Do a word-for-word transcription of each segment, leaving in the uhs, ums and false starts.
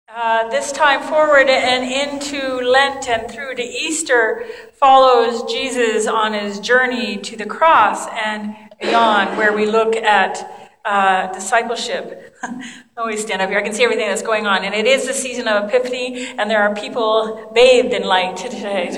Uh, this time forward and into Lent and through to Easter follows Jesus on his journey to the cross and beyond, where we look at uh, discipleship. I always stand up here. I can see everything that's going on. And it is the season of Epiphany, and there are people bathed in light today.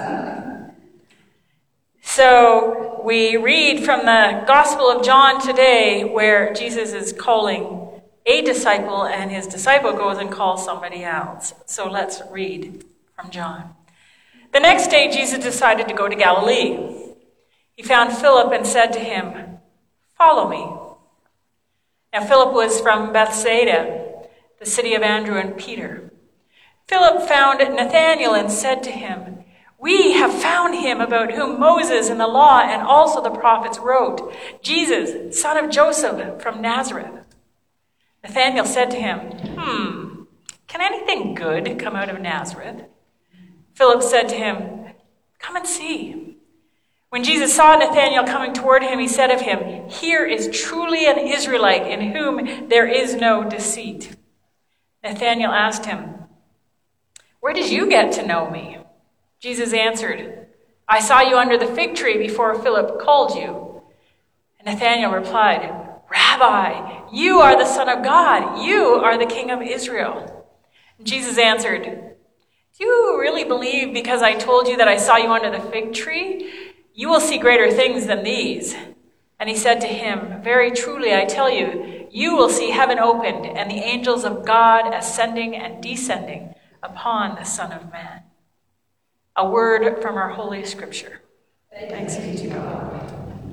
So we read from the Gospel of John today, where Jesus is calling a disciple, and his disciple goes and calls somebody else. So let's read from John. The next day, Jesus decided to go to Galilee. He found Philip and said to him, "Follow me." Now Philip was from Bethsaida, the city of Andrew and Peter. Philip found Nathanael and said to him, "We have found him about whom Moses and the law and also the prophets wrote, Jesus, son of Joseph from Nazareth." Nathanael said to him, Hmm, can anything good come out of Nazareth? Philip said to him, "Come and see." When Jesus saw Nathanael coming toward him, he said of him, "Here is truly an Israelite in whom there is no deceit." Nathanael asked him, "Where did you get to know me?" Jesus answered, "I saw you under the fig tree before Philip called you." And Nathanael replied, "Rabbi, you are the Son of God. You are the King of Israel." And Jesus answered, "Do you really believe because I told you that I saw you under the fig tree? You will see greater things than these." And he said to him, "Very truly, I tell you, you will see heaven opened and the angels of God ascending and descending upon the Son of Man." A word from our Holy Scripture. Thanks be to God.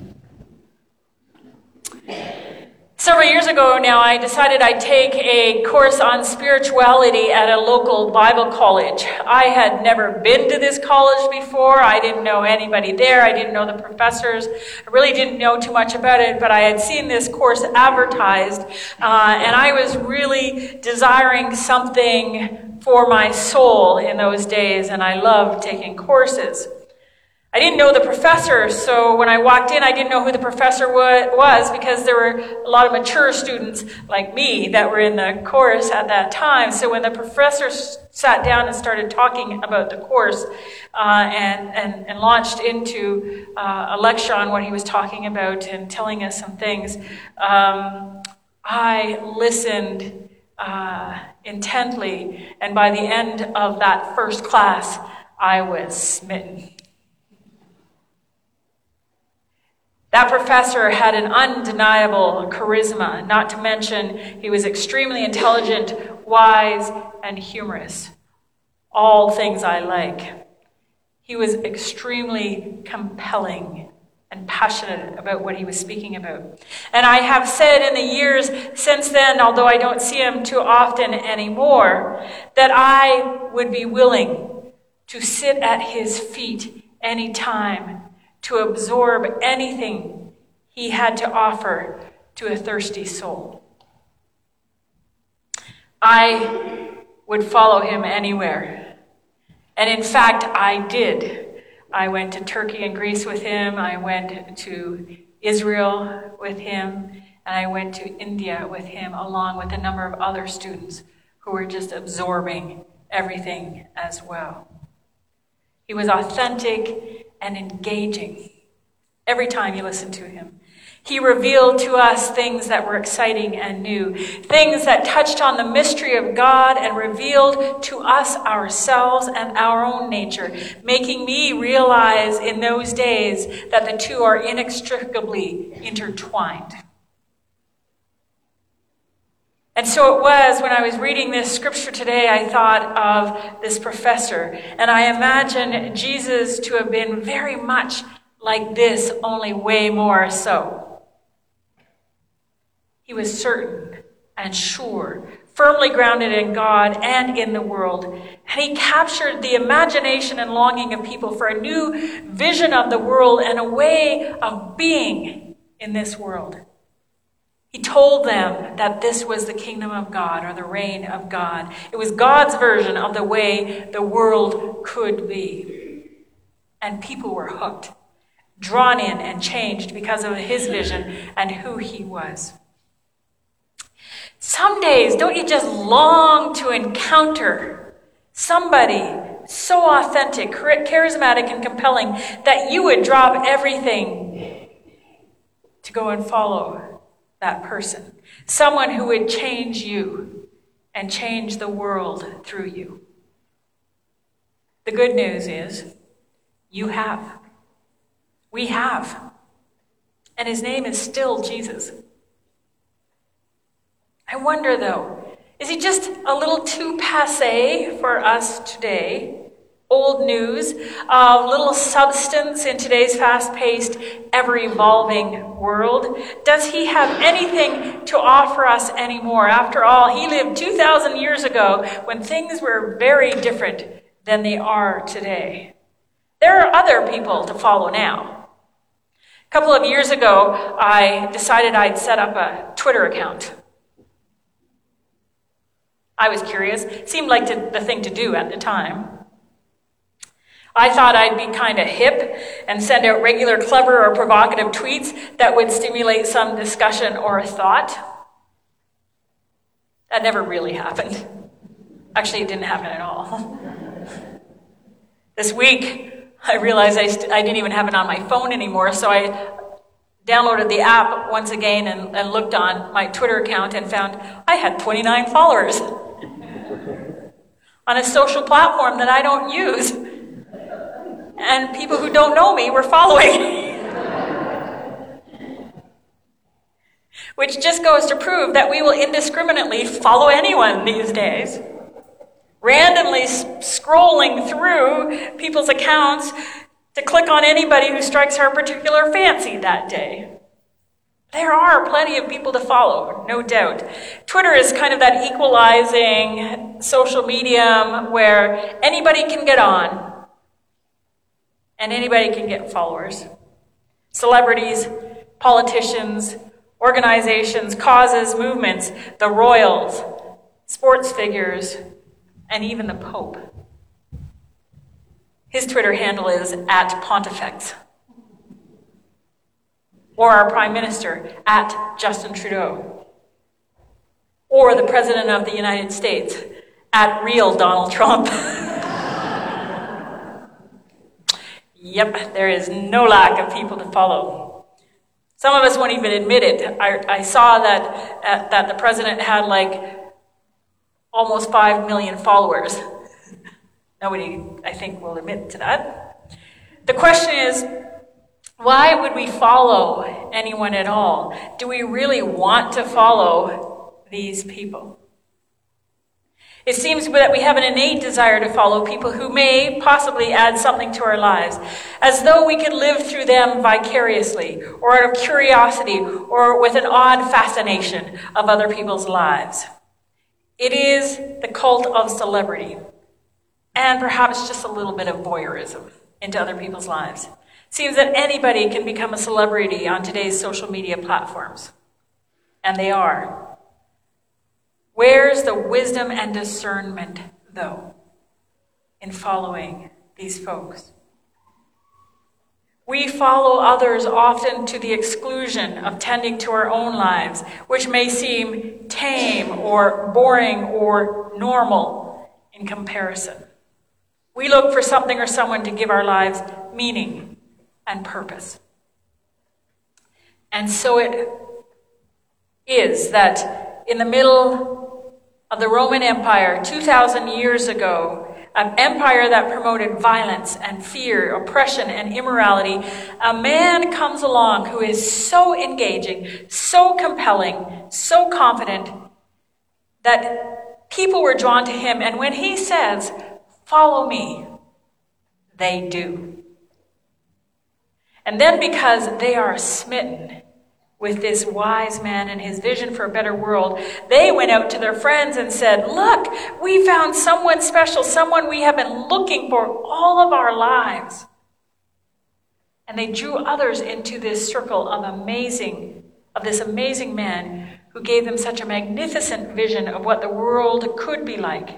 Several years ago now, I decided I'd take a course on spirituality at a local Bible college. I had never been to this college before. I didn't know anybody there. I didn't know the professors. I really didn't know too much about it, but I had seen this course advertised, uh, and I was really desiring something for my soul in those days, and I loved taking courses. I didn't know the professor, so when I walked in, I didn't know who the professor was because there were a lot of mature students like me that were in the course at that time. So when the professor sat down and started talking about the course uh, and, and, and launched into uh, a lecture on what he was talking about and telling us some things, um, I listened uh, intently, and by the end of that first class, I was smitten. That professor had an undeniable charisma, not to mention he was extremely intelligent, wise, and humorous. All things I like. He was extremely compelling and passionate about what he was speaking about. And I have said in the years since then, although I don't see him too often anymore, that I would be willing to sit at his feet anytime, to absorb anything he had to offer to a thirsty soul. I would follow him anywhere. And in fact, I did. I went to Turkey and Greece with him. I went to Israel with him. And I went to India with him, along with a number of other students who were just absorbing everything as well. He was authentic and engaging every time you listen to him. He revealed to us things that were exciting and new, things that touched on the mystery of God and revealed to us ourselves and our own nature, making me realize in those days that the two are inextricably intertwined. And so it was when I was reading this scripture today, I thought of this professor. And I imagine Jesus to have been very much like this, only way more so. He was certain and sure, firmly grounded in God and in the world. And he captured the imagination and longing of people for a new vision of the world and a way of being in this world. He told them that this was the kingdom of God, or the reign of God. It was God's version of the way the world could be. And people were hooked, drawn in and changed because of his vision and who he was. Some days, don't you just long to encounter somebody so authentic, charismatic, and compelling that you would drop everything to go and follow that person? Someone who would change you and change the world through you. The good news is, you have. We have. And his name is still Jesus. I wonder, though, is he just a little too passé for us today? Old news, of little substance in today's fast-paced, ever-evolving world? Does he have anything to offer us anymore? After all, he lived two thousand years ago when things were very different than they are today. There are other people to follow now. A couple of years ago, I decided I'd set up a Twitter account. I was curious. It seemed like to, the thing to do at the time. I thought I'd be kind of hip and send out regular clever or provocative tweets that would stimulate some discussion or thought. That never really happened. Actually, it didn't happen at all. This week, I realized I, st- I didn't even have it on my phone anymore, so I downloaded the app once again and, and looked on my Twitter account and found I had twenty-nine followers on a social platform that I don't use. And people who don't know me were following. Which just goes to prove that we will indiscriminately follow anyone these days. Randomly scrolling through people's accounts to click on anybody who strikes our particular fancy that day. There are plenty of people to follow, no doubt. Twitter is kind of that equalizing social medium where anybody can get on and anybody can get followers. Celebrities, politicians, organizations, causes, movements, the royals, sports figures, and even the Pope. His Twitter handle is at Pontifex. Or our Prime Minister, at Justin Trudeau. Or the President of the United States, at real Donald Trump. Yep, there is no lack of people to follow. Some of us won't even admit it. I, I saw that, uh, that the President had like almost five million followers. Nobody, I think, will admit to that. The question is, why would we follow anyone at all? Do we really want to follow these people? It seems that we have an innate desire to follow people who may possibly add something to our lives, as though we could live through them vicariously, or out of curiosity, or with an odd fascination of other people's lives. It is the cult of celebrity, and perhaps just a little bit of voyeurism into other people's lives. It seems that anybody can become a celebrity on today's social media platforms, and they are. Where's the wisdom and discernment, though, in following these folks? We follow others often to the exclusion of tending to our own lives, which may seem tame or boring or normal in comparison. We look for something or someone to give our lives meaning and purpose. And so it is that in the middle of the Roman Empire two thousand years ago, an empire that promoted violence and fear, oppression and immorality, a man comes along who is so engaging, so compelling, so confident that people were drawn to him. And when he says, "Follow me," they do. And then because they are smitten with this wise man and his vision for a better world, they went out to their friends and said, "Look, we found someone special, someone we have been looking for all of our lives." And they drew others into this circle of amazing, of this amazing man who gave them such a magnificent vision of what the world could be like.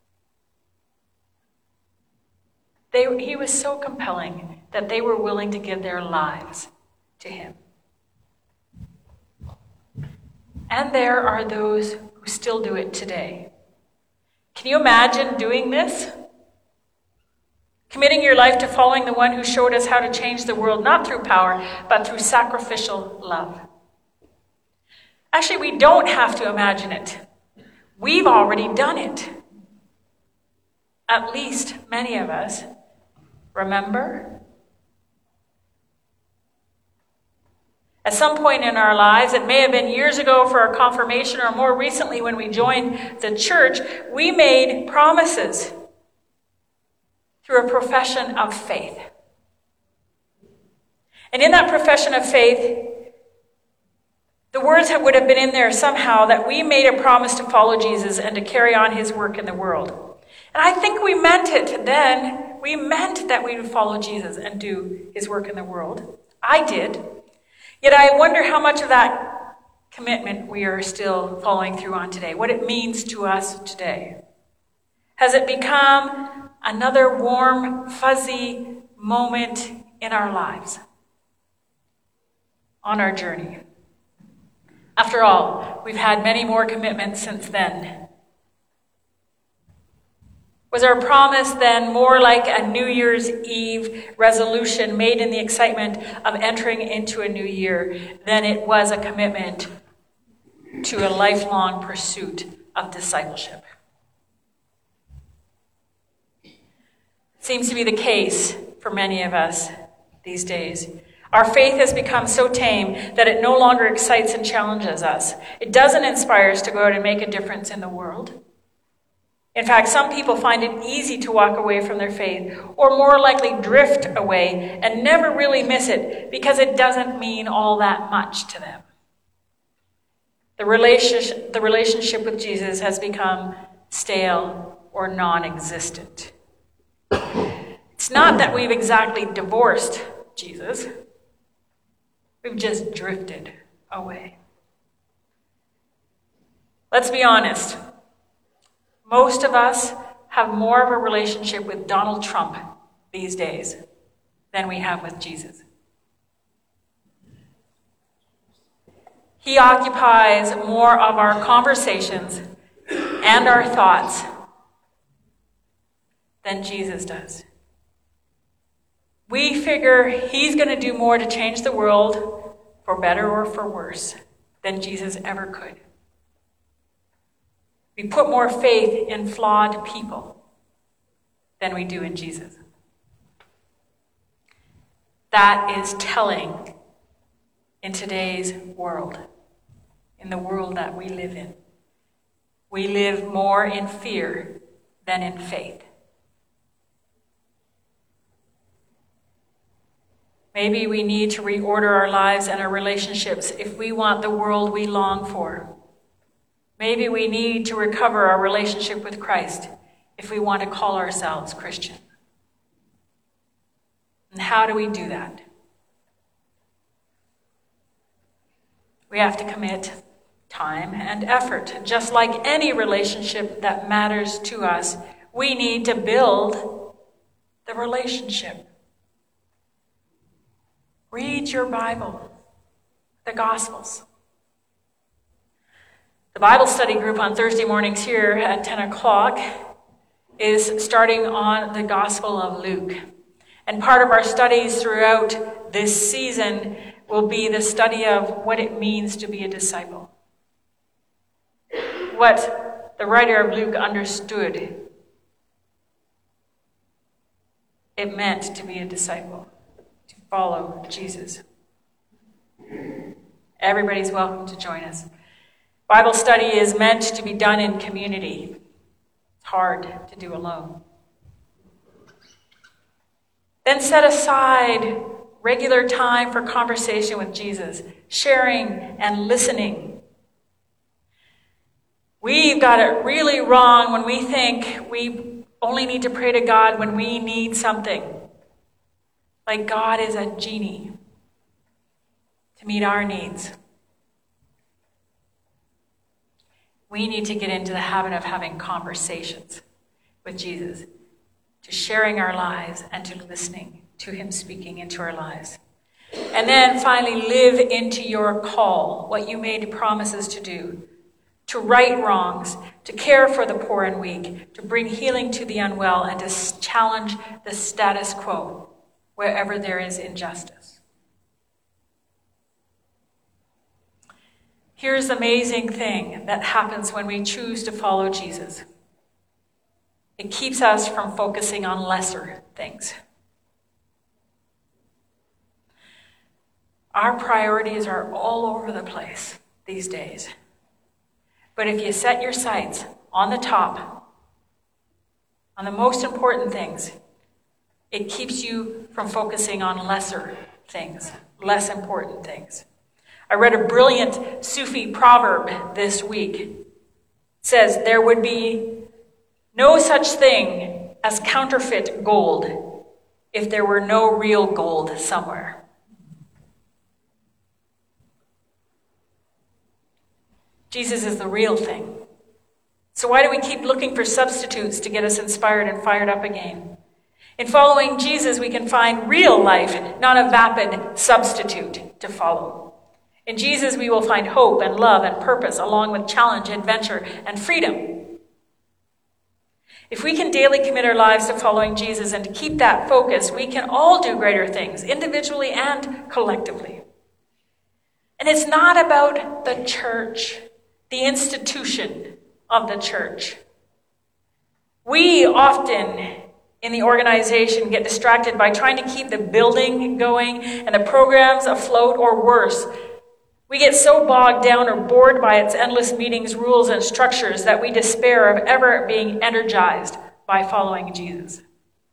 They, he was so compelling that they were willing to give their lives to him. And there are those who still do it today. Can you imagine doing this? Committing your life to following the one who showed us how to change the world, not through power, but through sacrificial love. Actually, we don't have to imagine it. We've already done it. At least many of us. Remember? At some point in our lives, it may have been years ago for our confirmation or more recently when we joined the church, we made promises through a profession of faith. And in that profession of faith, the words would have been in there somehow that we made a promise to follow Jesus and to carry on his work in the world. And I think we meant it then. We meant that we would follow Jesus and do his work in the world. I did. Yet I wonder how much of that commitment we are still following through on today, what it means to us today. Has it become another warm, fuzzy moment in our lives on our journey? After all, we've had many more commitments since then. Was our promise then more like a New Year's Eve resolution made in the excitement of entering into a new year than it was a commitment to a lifelong pursuit of discipleship? Seems to be the case for many of us these days. Our faith has become so tame that it no longer excites and challenges us. It doesn't inspire us to go out and make a difference in the world. In fact, some people find it easy to walk away from their faith, or more likely drift away and never really miss it because it doesn't mean all that much to them. The relationship, the relationship with Jesus has become stale or non-existent. It's not that we've exactly divorced Jesus. We've just drifted away. Let's be honest. Most of us have more of a relationship with Donald Trump these days than we have with Jesus. He occupies more of our conversations and our thoughts than Jesus does. We figure he's going to do more to change the world, for better or for worse, than Jesus ever could. We put more faith in flawed people than we do in Jesus. That is telling in today's world, in the world that we live in. We live more in fear than in faith. Maybe we need to reorder our lives and our relationships if we want the world we long for. Maybe we need to recover our relationship with Christ if we want to call ourselves Christian. And how do we do that? We have to commit time and effort. Just like any relationship that matters to us, we need to build the relationship. Read your Bible, the Gospels. The Bible study group on Thursday mornings here at ten o'clock is starting on the Gospel of Luke. And part of our studies throughout this season will be the study of what it means to be a disciple. What the writer of Luke understood it meant to be a disciple, to follow Jesus. Everybody's welcome to join us. Bible study is meant to be done in community. It's hard to do alone. Then set aside regular time for conversation with Jesus, sharing and listening. We've got it really wrong when we think we only need to pray to God when we need something. Like God is a genie to meet our needs. We need to get into the habit of having conversations with Jesus, to sharing our lives and to listening to him speaking into our lives. And then finally, live into your call, what you made promises to do. To right wrongs, to care for the poor and weak, to bring healing to the unwell, and to challenge the status quo wherever there is injustice. Here's the amazing thing that happens when we choose to follow Jesus. It keeps us from focusing on lesser things. Our priorities are all over the place these days. But if you set your sights on the top, on the most important things, it keeps you from focusing on lesser things, less important things. I read a brilliant Sufi proverb this week. It says, there would be no such thing as counterfeit gold if there were no real gold somewhere. Jesus is the real thing. So why do we keep looking for substitutes to get us inspired and fired up again? In following Jesus, we can find real life, not a vapid substitute to follow. In Jesus, we will find hope and love and purpose, along with challenge, adventure, and freedom. If we can daily commit our lives to following Jesus and to keep that focus, we can all do greater things, individually and collectively. And it's not about the church, the institution of the church. We often in the organization get distracted by trying to keep the building going and the programs afloat, or worse. We get so bogged down or bored by its endless meetings, rules, and structures that we despair of ever being energized by following Jesus.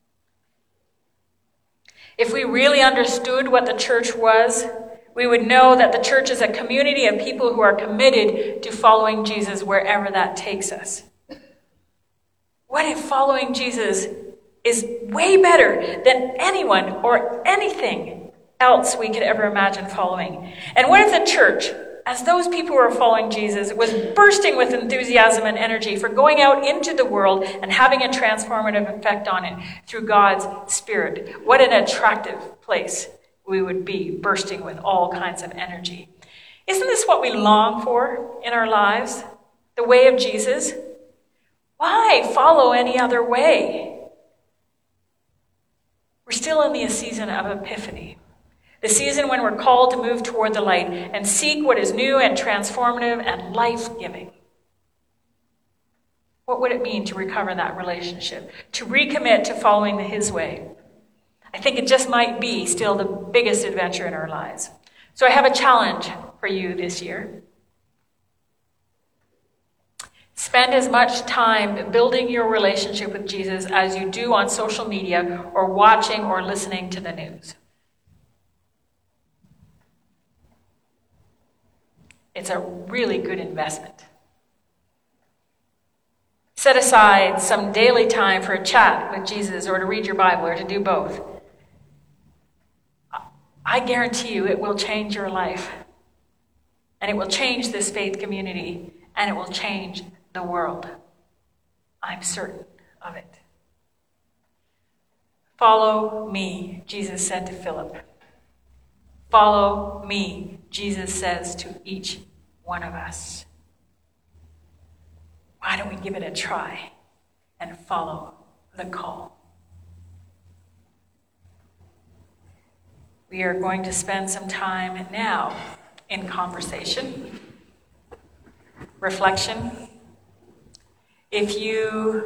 If we really understood what the church was, we would know that the church is a community of people who are committed to following Jesus wherever that takes us. What if following Jesus is way better than anyone or anything else we could ever imagine following? And what if the church, as those people who are following Jesus, was bursting with enthusiasm and energy for going out into the world and having a transformative effect on it through God's Spirit? What an attractive place we would be, bursting with all kinds of energy. Isn't this what we long for in our lives? The way of Jesus? Why follow any other way? We're still in the season of Epiphany, the season when we're called to move toward the light and seek what is new and transformative and life-giving. What would it mean to recover that relationship, to recommit to following His way? I think it just might be still the biggest adventure in our lives. So I have a challenge for you this year. Spend as much time building your relationship with Jesus as you do on social media or watching or listening to the news. It's a really good investment. Set aside some daily time for a chat with Jesus, or to read your Bible, or to do both. I guarantee you it will change your life. And it will change this faith community. And it will change the world. I'm certain of it. Follow me, Jesus said to Philip. Follow me, Jesus says to each one of us. Why don't we give it a try and follow the call? We are going to spend some time now in conversation, reflection. If you